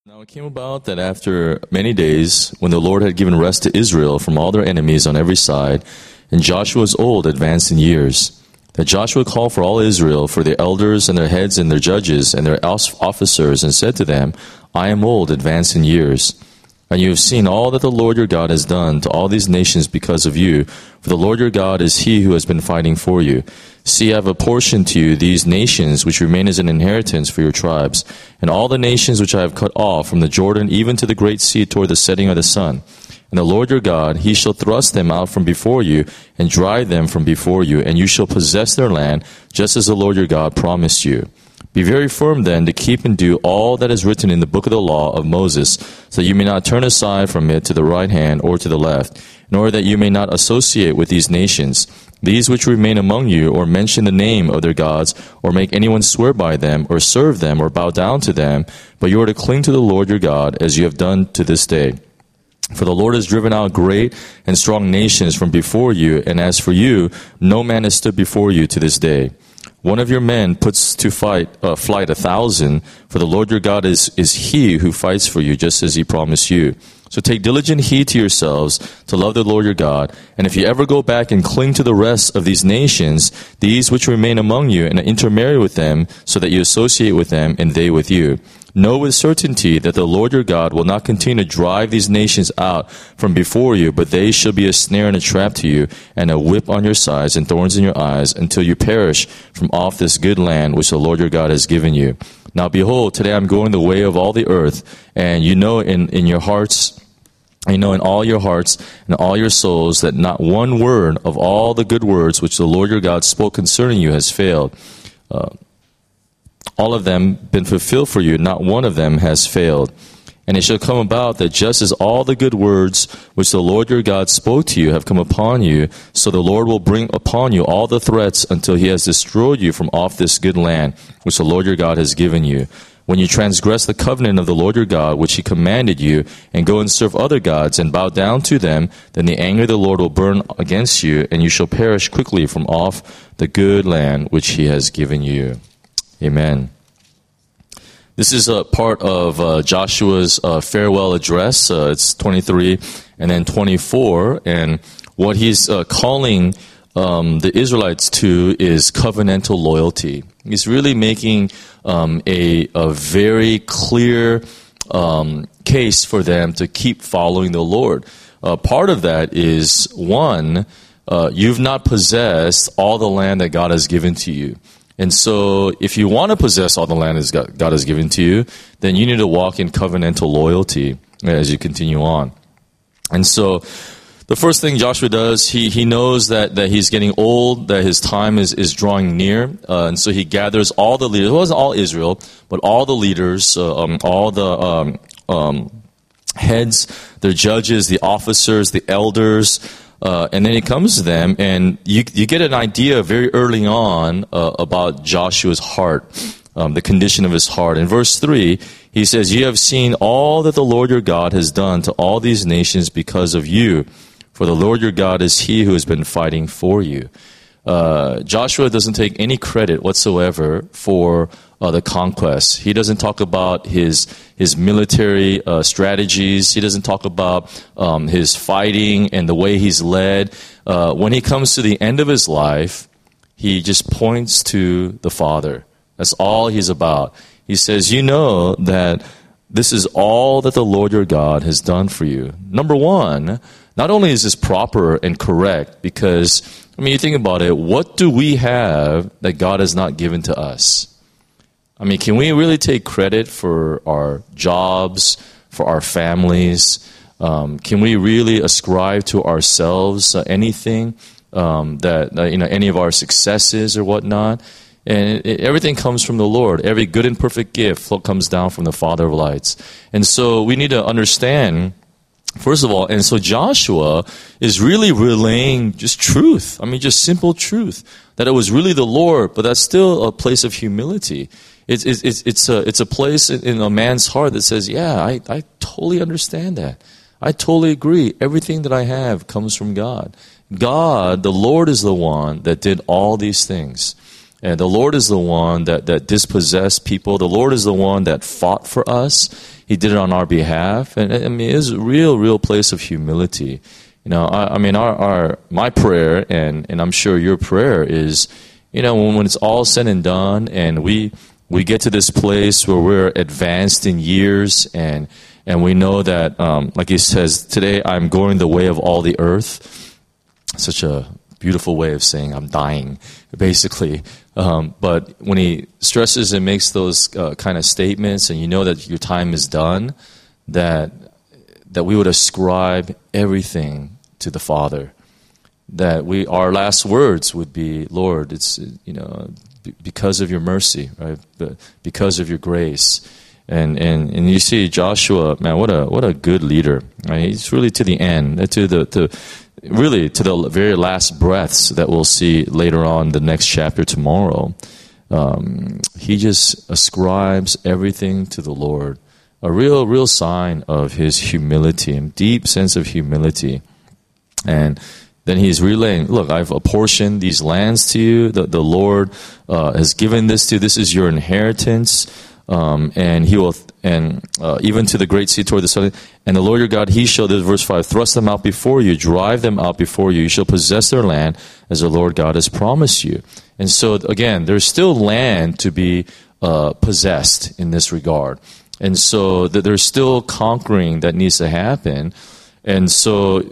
Now it came about that after many days, when the Lord had given rest to Israel from all their enemies on every side, and Joshua was old, advanced in years, that Joshua called for all Israel, for their elders and their heads and their judges and their officers, and said to them, I am old, advanced in years. And you have seen all that the Lord your God has done to all these nations because of you. For the Lord your God is he who has been fighting for you. See, I have apportioned to you these nations which remain as an inheritance for your tribes, and all the nations which I have cut off from the Jordan even to the great sea toward the setting of the sun. And the Lord your God, he shall thrust them out from before you, and drive them from before you, and you shall possess their land, just as the Lord your God promised you. Be very firm then to keep and do all that is written in the book of the law of Moses, so that you may not turn aside from it to the right hand or to the left, in order that you may not associate with these nations, these which remain among you, or mention the name of their gods, or make anyone swear by them, or serve them, or bow down to them, but you are to cling to the Lord your God, as you have done to this day. For the Lord has driven out great and strong nations from before you, and as for you, no man has stood before you to this day. One of your men puts to flight 1,000, for the Lord your God is he who fights for you, just as he promised you. So take diligent heed to yourselves to love the Lord your God. And if you ever go back and cling to the rest of these nations, these which remain among you, and intermarry with them, so that you associate with them, and they with you, know with certainty that the Lord your God will not continue to drive these nations out from before you, but they shall be a snare and a trap to you, and a whip on your sides and thorns in your eyes, until you perish from off this good land which the Lord your God has given you. Now behold, today I'm going the way of all the earth, and you know in your hearts, you know in all your hearts and all your souls that not one word of all the good words which the Lord your God spoke concerning you has failed. All of them been fulfilled for you, not one of them has failed. And it shall come about that just as all the good words which the Lord your God spoke to you have come upon you, so the Lord will bring upon you all the threats until he has destroyed you from off this good land which the Lord your God has given you. When you transgress the covenant of the Lord your God, which he commanded you, and go and serve other gods, and bow down to them, then the anger of the Lord will burn against you, and you shall perish quickly from off the good land which he has given you. Amen. This is a part of Joshua's farewell address. It's 23 and then 24. And what he's calling the Israelites to is covenantal loyalty. He's really making a very clear case for them to keep following the Lord. Part of that is, one, you've not possessed all the land that God has given to you. And so if you want to possess all the land that God has given to you, then you need to walk in covenantal loyalty as you continue on. And so the first thing Joshua does, he knows that he's getting old, that his time is drawing near. And so he gathers all the leaders. It wasn't all Israel, but all the leaders, all the heads, the judges, the officers, the elders. And then he comes to them, and you get an idea very early on about Joshua's heart, the condition of his heart. In verse 3, he says, "You have seen all that the Lord your God has done to all these nations because of you. For the Lord your God is he who has been fighting for you." Joshua doesn't take any credit whatsoever for the conquest. He doesn't talk about his military strategies. He doesn't talk about his fighting and the way he's led. When he comes to the end of his life, he just points to the Father. That's all he's about. He says, you know that this is all that the Lord your God has done for you. Number one, not only is this proper and correct, because, I mean, you think about it, what do we have that God has not given to us? I mean, can we really take credit for our jobs, for our families? Can we really ascribe to ourselves anything that any of our successes or whatnot? And everything comes from the Lord. Every good and perfect gift comes down from the Father of lights. And so we need to understand, first of all, and so Joshua is really relaying just truth. I mean, just simple truth. That it was really the Lord, but that's still a place of humility. It's a place in a man's heart that says, yeah, I totally understand that. I totally agree. Everything that I have comes from God. God, the Lord, is the one that did all these things. And the Lord is the one that dispossessed people. The Lord is the one that fought for us. He did it on our behalf. And I mean, it's a real place of humility. You know, I mean, my prayer, and I'm sure your prayer is, you know, when it's all said and done, and we get to this place where we're advanced in years, and we know that, like he says, today I'm going the way of all the earth. Such a beautiful way of saying I'm dying, basically. But when he stresses and makes those kind of statements, and you know that your time is done, that we would ascribe everything to the Father. That our last words would be, Lord, it's, you know, because of your mercy, right? Because of your grace. And you see Joshua, man, what a good leader. Right? He's really to the end, really to the very last breaths that we'll see later on the next chapter tomorrow. He just ascribes everything to the Lord. A real sign of his humility, a deep sense of humility. And then he's relaying, look, I've apportioned these lands to you. The Lord has given this to you. This is your inheritance. And he will, and even to the great sea toward the south. And the Lord your God, he shall, this verse 5, thrust them out before you, drive them out before you. You shall possess their land as the Lord God has promised you. And so, again, there's still land to be possessed in this regard. And so there's still conquering that needs to happen. And so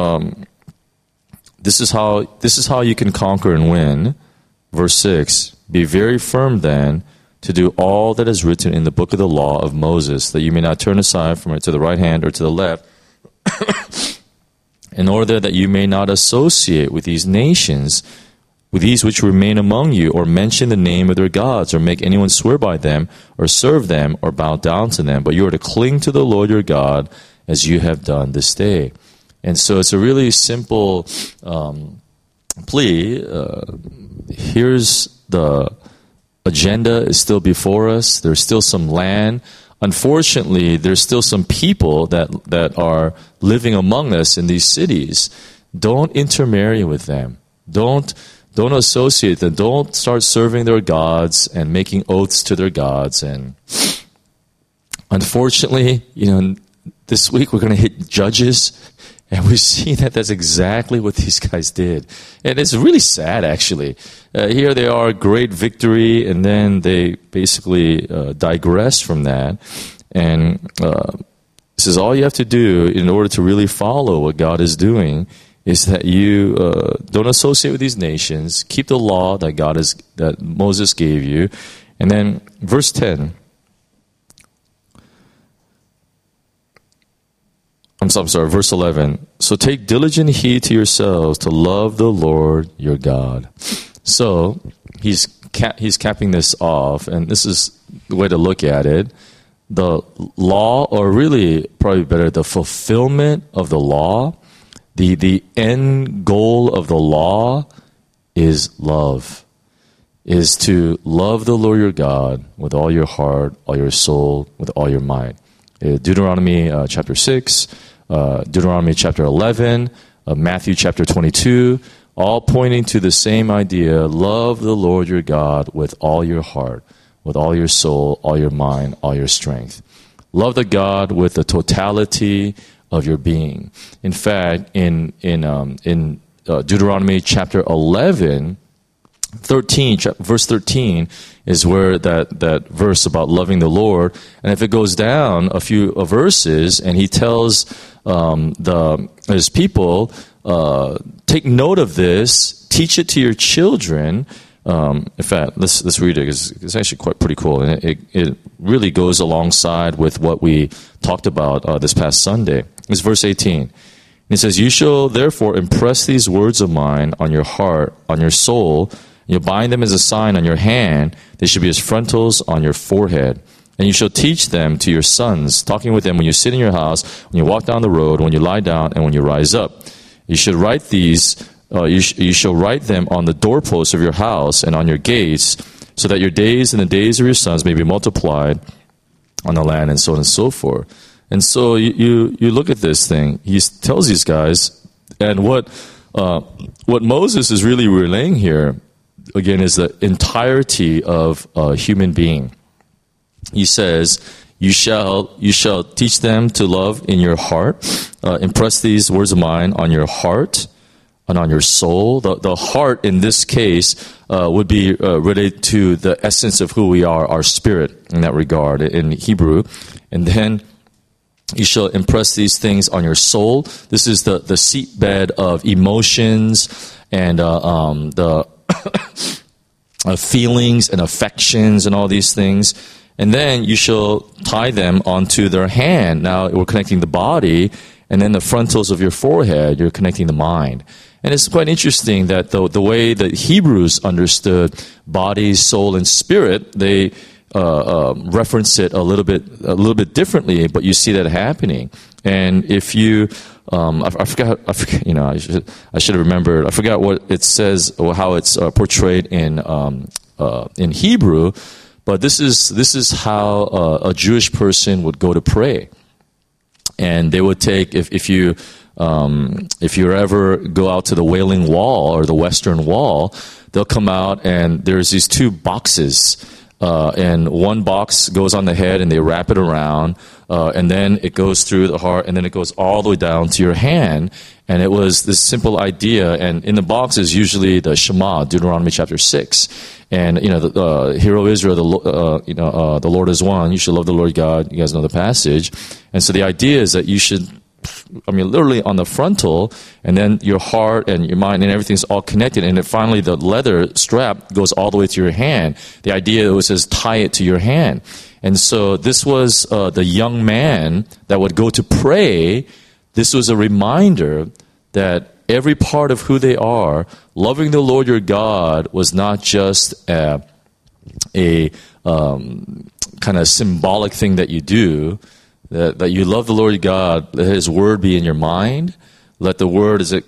this is how you can conquer and win. Verse 6, be very firm then, to do all that is written in the book of the law of Moses, that you may not turn aside from it to the right hand or to the left, in order that you may not associate with these nations, with these which remain among you, or mention the name of their gods, or make anyone swear by them, or serve them, or bow down to them. But you are to cling to the Lord your God, as you have done this day. And so it's a really simple plea. Here's the agenda is still before us. There's still some land. Unfortunately, there's still some people that are living among us in these cities. Don't intermarry with them. Don't associate them. Don't start serving their gods and making oaths to their gods. And unfortunately, you know, this week we're going to hit Judges. And we see that that's exactly what these guys did. And it's really sad, actually. Here they are, great victory, and then they basically digress from that. And this is all you have to do in order to really follow what God is doing, is that you don't associate with these nations, keep the law that Moses gave you. And then verse 10. I'm sorry, verse 11. So take diligent heed to yourselves to love the Lord your God. So he's capping this off, and this is the way to look at it. The law, or really probably better, the fulfillment of the law, the end goal of the law is love. Is to love the Lord your God with all your heart, all your soul, with all your might. Deuteronomy chapter 6, Deuteronomy chapter 11, Matthew chapter 22, all pointing to the same idea. Love the Lord your God with all your heart, with all your soul, all your mind, all your strength. Love the God with the totality of your being. In fact, in Deuteronomy chapter 11, verse 13 is where that verse about loving the Lord. And if it goes down a few verses, and he tells his people, take note of this, teach it to your children. In fact, let's read it, because it's actually pretty cool, and it really goes alongside with what we talked about this past Sunday. It's verse 18. It says, you shall therefore impress these words of mine on your heart, on your soul. You bind them as a sign on your hand. They should be as frontals on your forehead. And you shall teach them to your sons, talking with them when you sit in your house, when you walk down the road, when you lie down, and when you rise up. You should write these. You shall write them on the doorposts of your house and on your gates, so that your days and the days of your sons may be multiplied on the land, and so on and so forth. And so you look at this thing. He tells these guys, and what Moses is really relaying here, again, is the entirety of a human being. He says, you shall teach them to love in your heart. Impress these words of mine on your heart and on your soul. The heart in this case would be related to the essence of who we are, our spirit in that regard in Hebrew. And then you shall impress these things on your soul. This is the seatbed of emotions and the feelings and affections and all these things. And then you shall tie them onto their hand. Now we're connecting the body, and then the frontals of your forehead, you're connecting the mind. And it's quite interesting that the way that Hebrews understood body, soul, and spirit, they reference it a little bit differently, but you see that happening. And if you, I forgot, you know, I should have remembered. I forgot what it says or how it's portrayed in Hebrew. But this is how a Jewish person would go to pray, and they would take if you ever go out to the Wailing Wall or the Western Wall, they'll come out and there's these two boxes, and one box goes on the head and they wrap it around, and then it goes through the heart, and then it goes all the way down to your hand. And it was this simple idea, and in the box is usually the Shema, Deuteronomy chapter 6. And, you know, Hear, O Israel, the Lord is one. You should love the Lord God. You guys know the passage. And so the idea is that you should, literally on the frontal, and then your heart and your mind and everything's all connected. And then finally the leather strap goes all the way to your hand. The idea was just tie it to your hand. And so this was the young man that would go to pray. This was a reminder that every part of who they are, loving the Lord your God, was not just a kind of symbolic thing that you do, that you love the Lord your God, let His word be in your mind, let the word as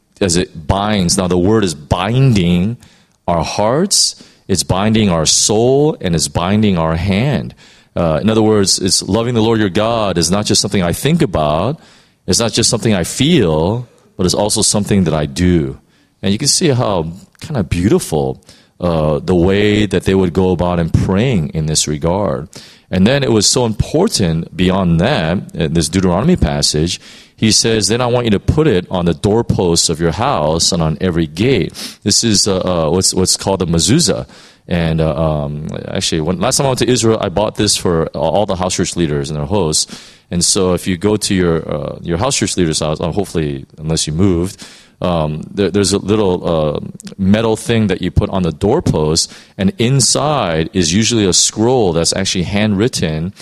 it binds. Now the word is binding our hearts, it's binding our soul, and it's binding our hand. In other words, it's loving the Lord your God is not just something I think about, it's not just something I feel, but it's also something that I do. And you can see how kind of beautiful the way that they would go about in praying in this regard. And then it was so important beyond that, in this Deuteronomy passage, he says, then I want you to put it on the doorposts of your house and on every gate. This is what's called a mezuzah. And actually, last time I went to Israel, I bought this for all the house church leaders and their hosts. And so if you go to your house church leader's house, hopefully, unless you moved, there's a little metal thing that you put on the doorpost, and inside is usually a scroll that's actually handwritten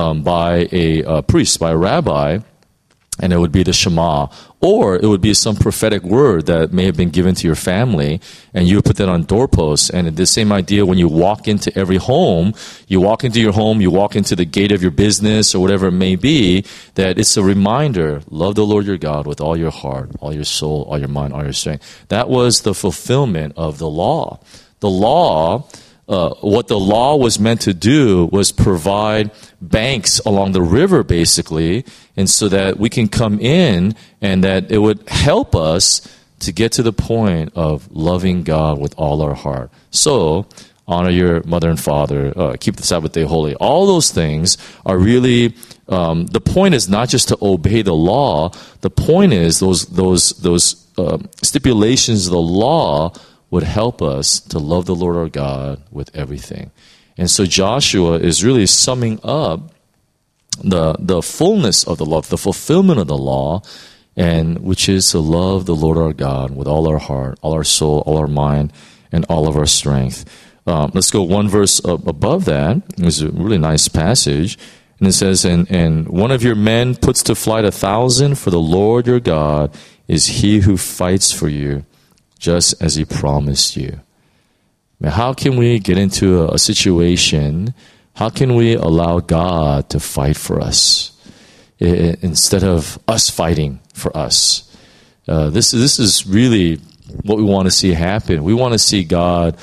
by a priest, by a rabbi, and it would be the Shema. Or it would be some prophetic word that may have been given to your family, and you would put that on doorposts. And the same idea when you walk into every home, you walk into your home, you walk into the gate of your business or whatever it may be, that it's a reminder, love the Lord your God with all your heart, all your soul, all your mind, all your strength. That was the fulfillment of the law. The law, what the law was meant to do was provide banks along the river, basically, and so that we can come in and that it would help us to get to the point of loving God with all our heart. So, honor your mother and father, keep the Sabbath day holy. All those things are really, the point is not just to obey the law. The point is those stipulations of the law would help us to love the Lord our God with everything. And so Joshua is really summing up the fullness of the law, the fulfillment of the law, and which is to love the Lord our God with all our heart, all our soul, all our mind, and all of our strength. Let's go one verse above that. It's a really nice passage. And it says, and one of your men puts to flight 1,000, for the Lord your God is he who fights for you, just as he promised you. Now, how can we get into a situation, how can we allow God to fight for us instead of us fighting for us? This is really what we want to see happen. We want to see God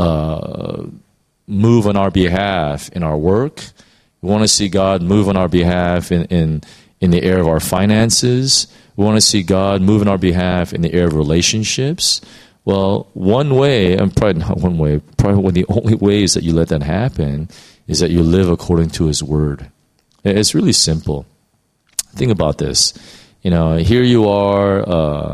move on our behalf in our work. We want to see God move on our behalf in the area of our finances. We want to see God move on our behalf in the area of relationships. Well, one way, and probably not one way, probably one of the only ways that you let that happen is that you live according to His Word. It's really simple. Think about this. Here you are,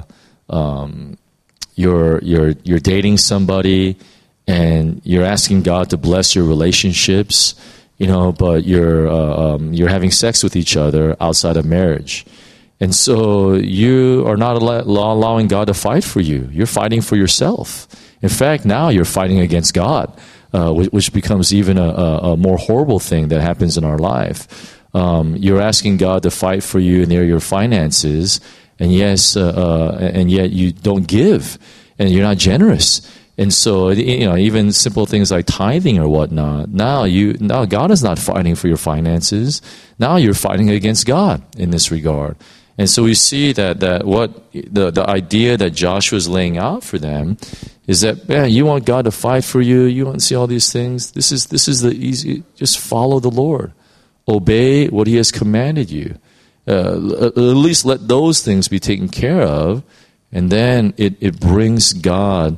you're dating somebody, and you're asking God to bless your relationships, but you're having sex with each other outside of marriage. And so you are not allowing God to fight for you. You're fighting for yourself. In fact, now you're fighting against God, which becomes even a more horrible thing that happens in our life. You're asking God to fight for you in your finances, and and yet you don't give, and you're not generous. And so, even simple things like tithing or whatnot. Now God is not fighting for your finances. Now you're fighting against God in this regard. And so we see that what the idea that Joshua is laying out for them is that, you want God to fight for you. You want to see all these things. This is the easy. Just follow the Lord. Obey what He has commanded you. At least let those things be taken care of, and then it brings God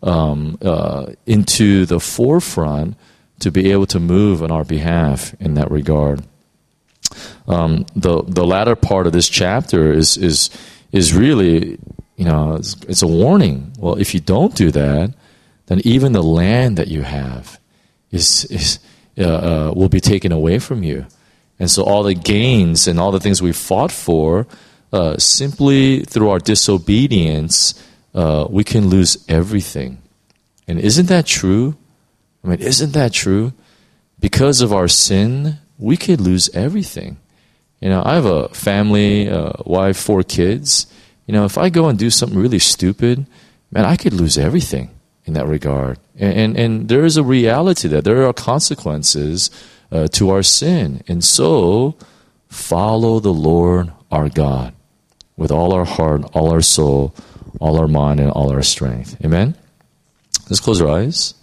into the forefront to be able to move on our behalf in that regard. The latter part of this chapter is really, it's a warning. Well, if you don't do that, then even the land that you have will be taken away from you. And so all the gains and all the things we fought for, simply through our disobedience, we can lose everything. And isn't that true? Isn't that true? Because of our sin, we could lose everything. I have a family, wife, 4 kids. If I go and do something really stupid, I could lose everything in that regard. And there is a reality that there are consequences to our sin. And so, follow the Lord our God with all our heart, all our soul, all our mind, and all our strength. Amen? Let's close our eyes.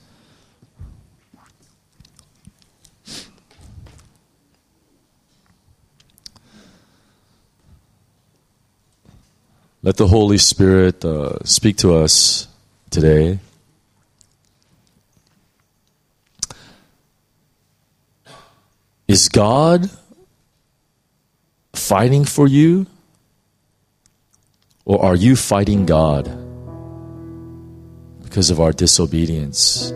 Let the Holy Spirit speak to us today. Is God fighting for you? Or are you fighting God because of our disobedience?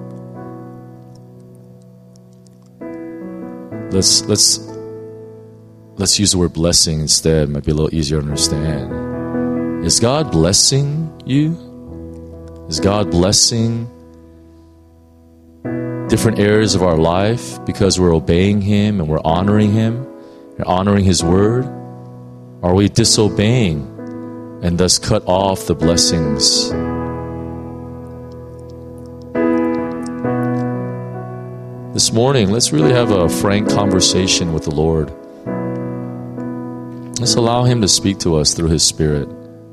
Let's use the word blessing instead. It might be a little easier to understand. Is God blessing you? Is God blessing different areas of our life because we're obeying Him and we're honoring Him and honoring His word? Are we disobeying and thus cut off the blessings? This morning, let's really have a frank conversation with the Lord. Let's allow Him to speak to us through His Spirit.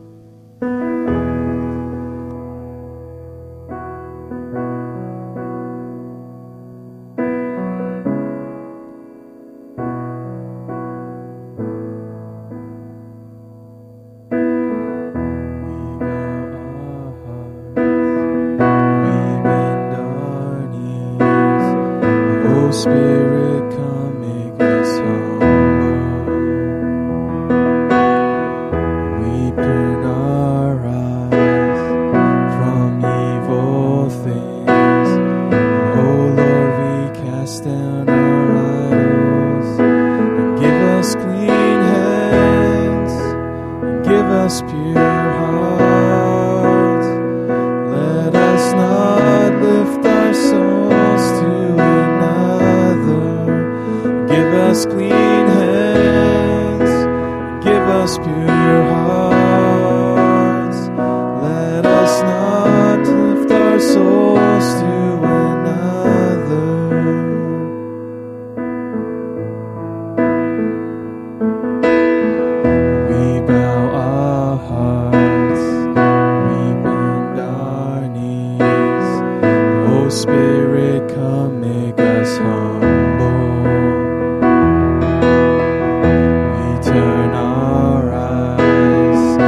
Spirit, come make us humble. We turn our eyes from evil things. Oh Lord, we cast down our idols and give us clean hands and give us pure hearts. Let us not lift our souls to give us clean hands, give us pure hearts. Let us not lift our souls to another. We bow our hearts, we bend our knees. Oh Spirit, come make us humble. Turn our eyes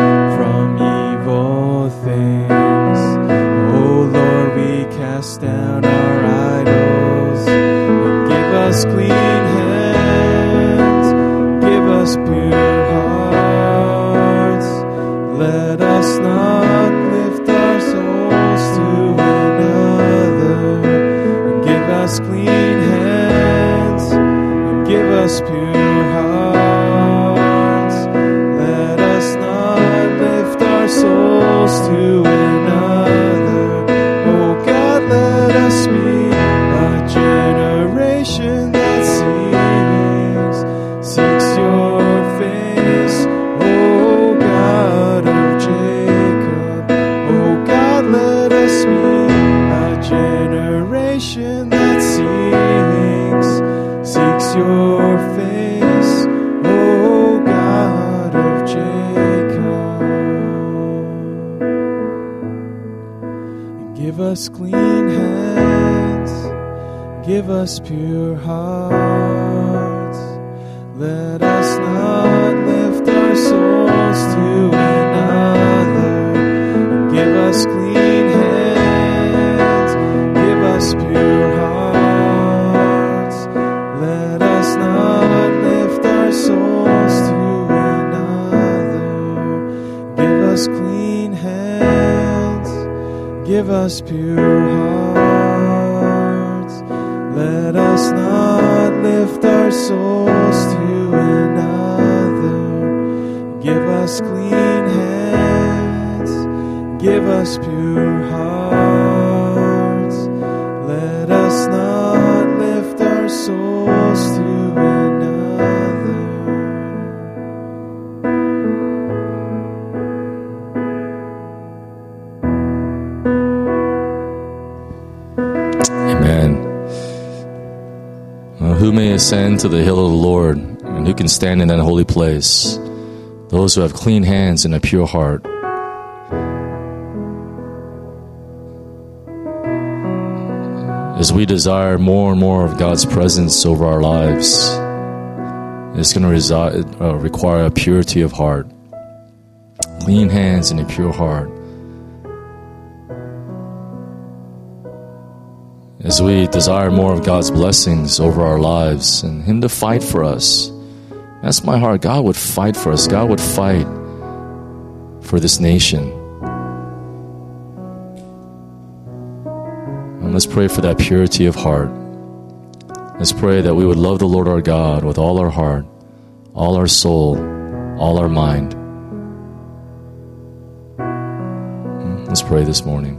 us clean hands, give us pure hearts. Let us not lift our souls to another. Give us clean hands, give us pure hearts. Let us not lift our souls to another. Give us clean hands, give us pure hearts. Let us not lift our souls to another. Give us clean hands, give us pure hearts. Let us not lift our souls to another. Amen. Who may ascend to the hill of the Lord, and who can stand in that holy place? Those who have clean hands and a pure heart. As we desire more and more of God's presence over our lives, it's going to require a purity of heart. Clean hands and a pure heart. As we desire more of God's blessings over our lives and Him to fight for us. That's my heart. God would fight for us. God would fight for this nation. And let's pray for that purity of heart. Let's pray that we would love the Lord our God with all our heart, all our soul, all our mind. Let's pray this morning.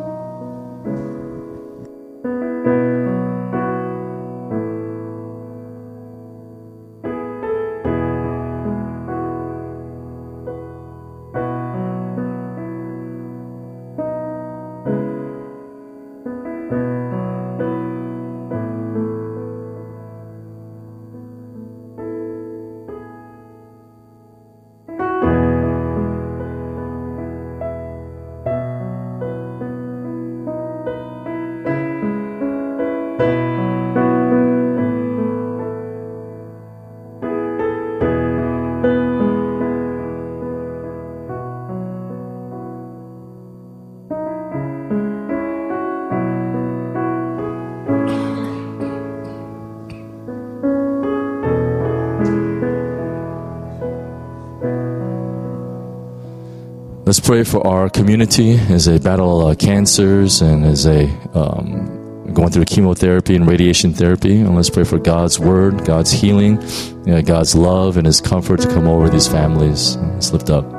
Let's pray for our community as they battle cancers and as they going through chemotherapy and radiation therapy. And let's pray for God's word, God's healing, God's love and His comfort to come over these families. Let's lift up.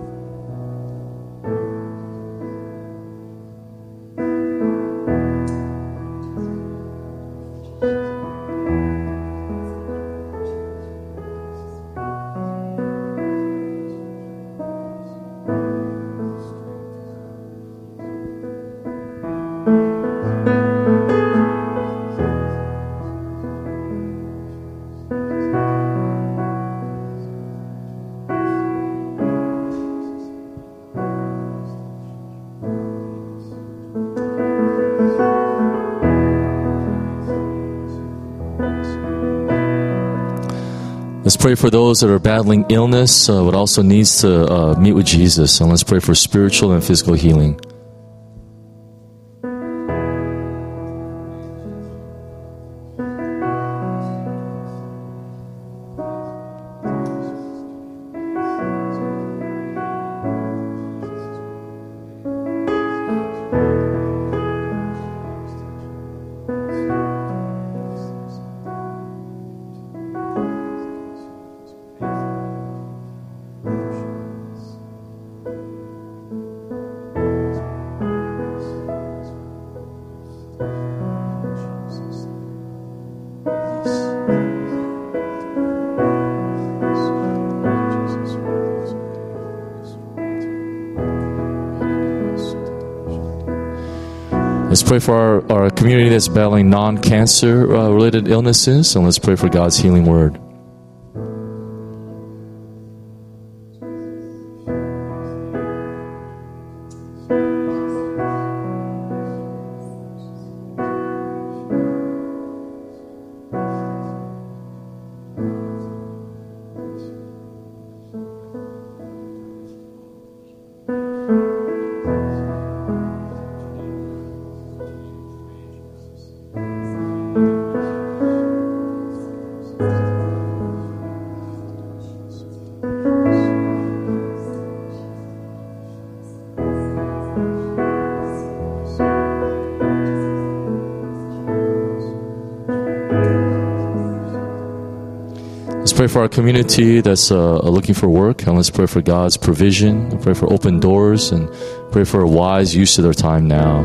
Let's pray for those that are battling illness, but also needs to meet with Jesus. And let's pray for spiritual and physical healing. Let's pray for our community that's battling non-cancer related illnesses, and let's pray for God's healing word. pray for our community that's looking for work, and let's pray for God's provision. Pray for open doors, and pray for a wise use of their time now.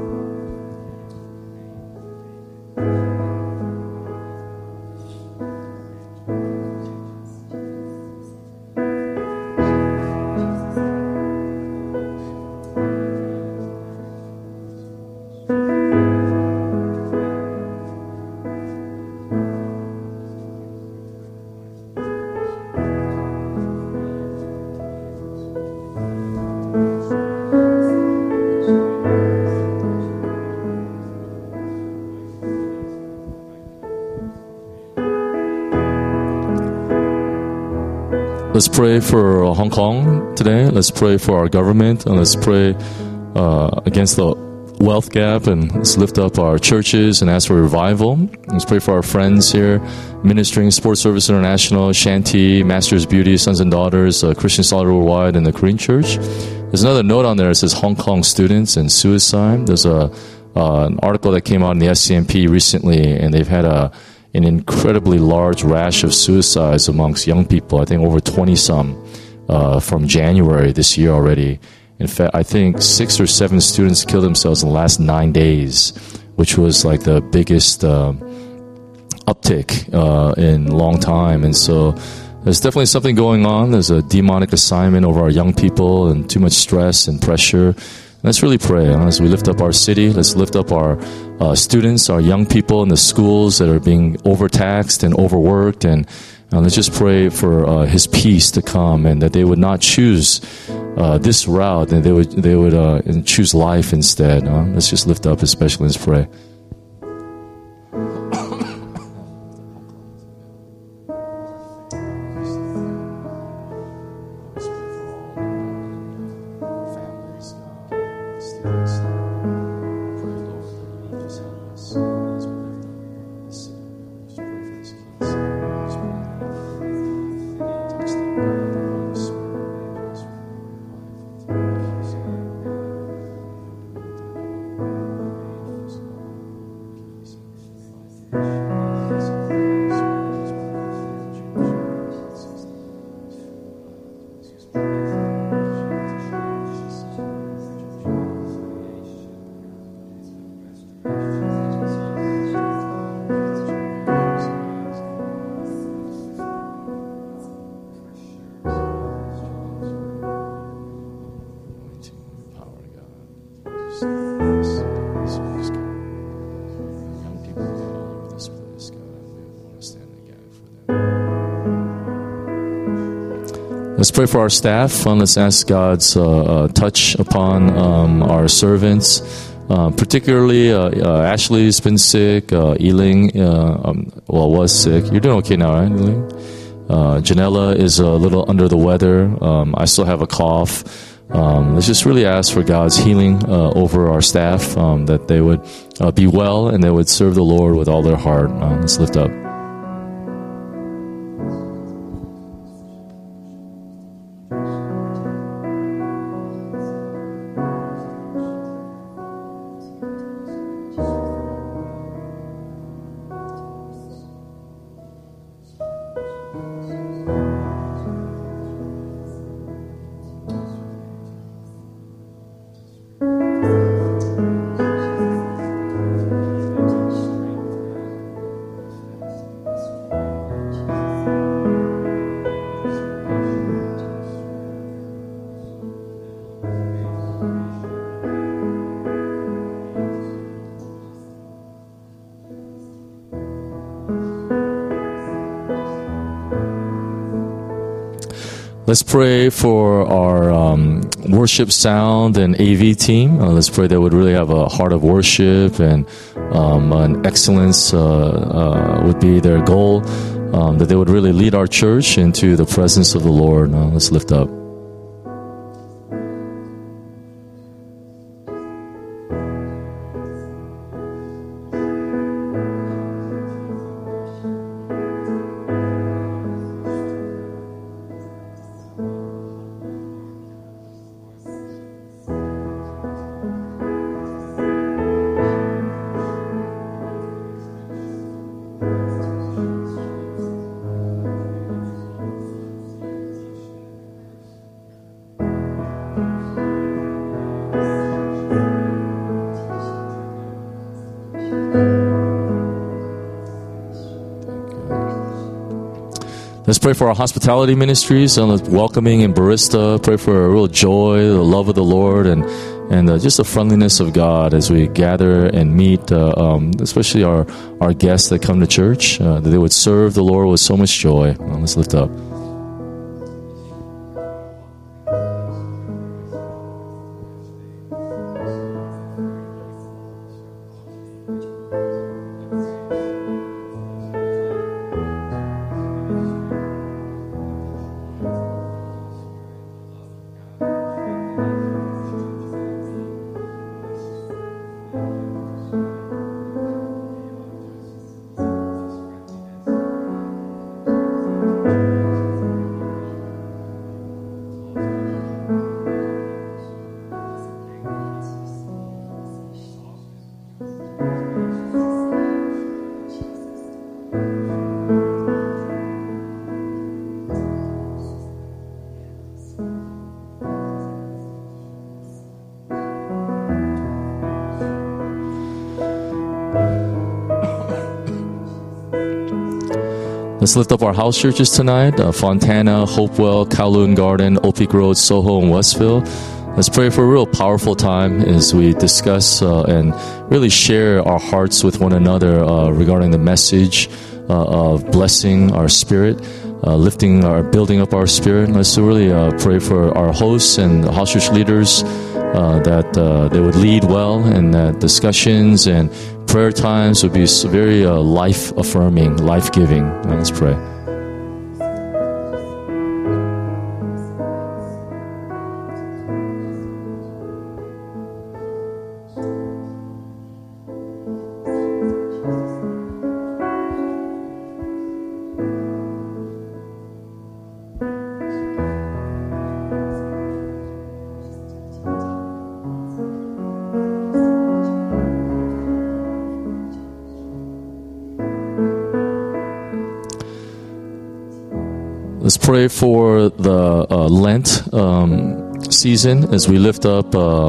Let's pray for Hong Kong today. Let's pray for our government, and let's pray against the wealth gap, and let's lift up our churches and ask for revival. Let's pray for our friends here, ministering Sports Service International, Shanty, Masters Beauty, Sons and Daughters, Christian Solidarity Worldwide, and the Korean Church. There's another note on there that says Hong Kong students and suicide. There's an article that came out in the SCMP recently, and they've had an incredibly large rash of suicides amongst young people. I think over 20-some from January this year already. In fact, I think 6 or 7 students killed themselves in the last 9 days, which was like the biggest uptick in a long time. And so there's definitely something going on. There's a demonic assignment over our young people and too much stress and pressure. Let's really pray as we lift up our city. Let's lift up our students, our young people in the schools that are being overtaxed and overworked. And let's just pray for His peace to come, and that they would not choose this route, and they would choose life instead. Let's just lift up especially. Let's pray. Let's pray for our staff. Let's ask God's touch upon our servants. Particularly, Ashley's been sick. Eling, was sick. You're doing okay now, right, Eling? Janella is a little under the weather. I still have a cough. Let's just really ask for God's healing over our staff, that they would be well and they would serve the Lord with all their heart. Let's lift up. Let's pray for our worship sound and AV team. Let's pray they would really have a heart of worship, and an excellence would be their goal, that they would really lead our church into the presence of the Lord. Let's lift up. Let's pray for our hospitality ministries, welcoming and barista. Pray for a real joy, the love of the Lord, and just the friendliness of God as we gather and meet, especially our guests that come to church, that they would serve the Lord with so much joy. Let's lift up. Let's lift up our house churches tonight, Fontana, Hopewell, Kowloon Garden, Oak Peak Road, Soho, and Westville. Let's pray for a real powerful time as we discuss and really share our hearts with one another regarding the message of blessing our spirit, building up our spirit. Let's really pray for our hosts and the house church leaders that they would lead well, and that discussions and prayer times would be very life-affirming, life-giving. Let's pray. Let's pray for the Lent season as we lift up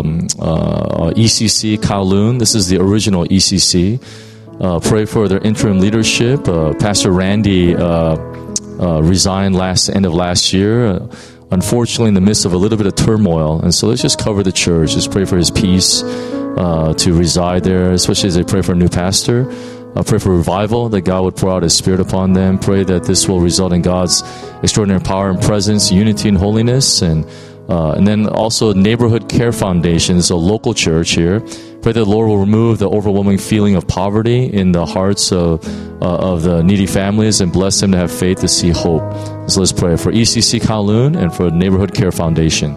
ECC Kowloon. This is the original ECC. Pray for their interim leadership. Pastor Randy resigned end of last year, unfortunately in the midst of a little bit of turmoil. And so let's just cover the church. Just pray for his peace to reside there, especially as they pray for a new pastor. Pray for revival, that God would pour out His Spirit upon them. Pray that this will result in God's extraordinary power and presence, unity and holiness. And then also Neighborhood Care Foundation is a local church here. Pray that the Lord will remove the overwhelming feeling of poverty in the hearts of the needy families and bless them to have faith to see hope. So let's pray for ECC Kowloon and for Neighborhood Care Foundation.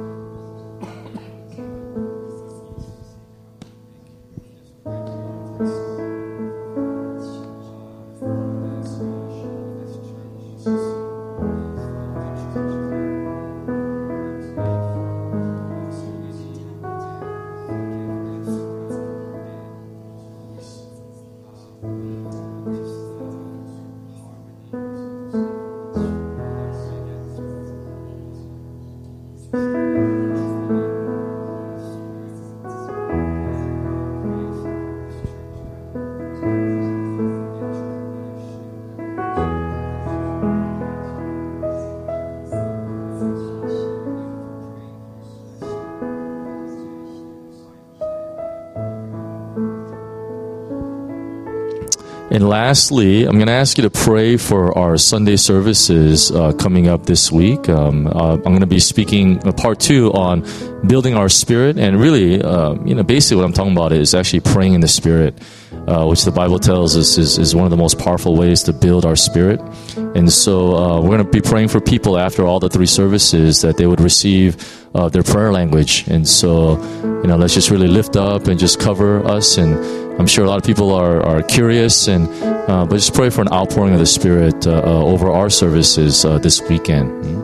And lastly, I'm going to ask you to pray for our Sunday services coming up this week. I'm going to be speaking part 2 on building our spirit, and really, basically what I'm talking about is actually praying in the Spirit, which the Bible tells us is one of the most powerful ways to build our spirit. And so we're going to be praying for people after all the 3 services that they would receive their prayer language. And so, let's just really lift up and just cover us. And I'm sure a lot of people are curious, but just pray for an outpouring of the Spirit over our services this weekend.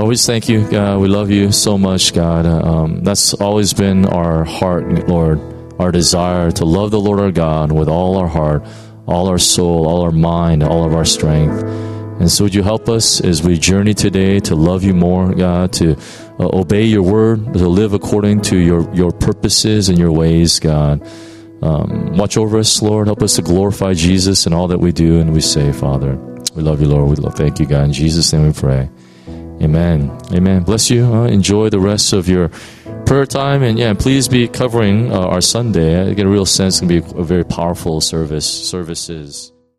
we just thank you, God. We love you so much, God. That's always been our heart, Lord, our desire to love the Lord our God with all our heart, all our soul, all our mind, all of our strength. And so would you help us as we journey today to love you more, God, to obey your word, to live according to your purposes and your ways, God. Watch over us, Lord. Help us to glorify Jesus in all that we do and we say, Father. We love you, Lord. Thank you, God. In Jesus' name we pray. Amen. Amen. Bless you. Enjoy the rest of your prayer time. And please be covering our Sunday. I get a real sense it's going to be a very powerful services.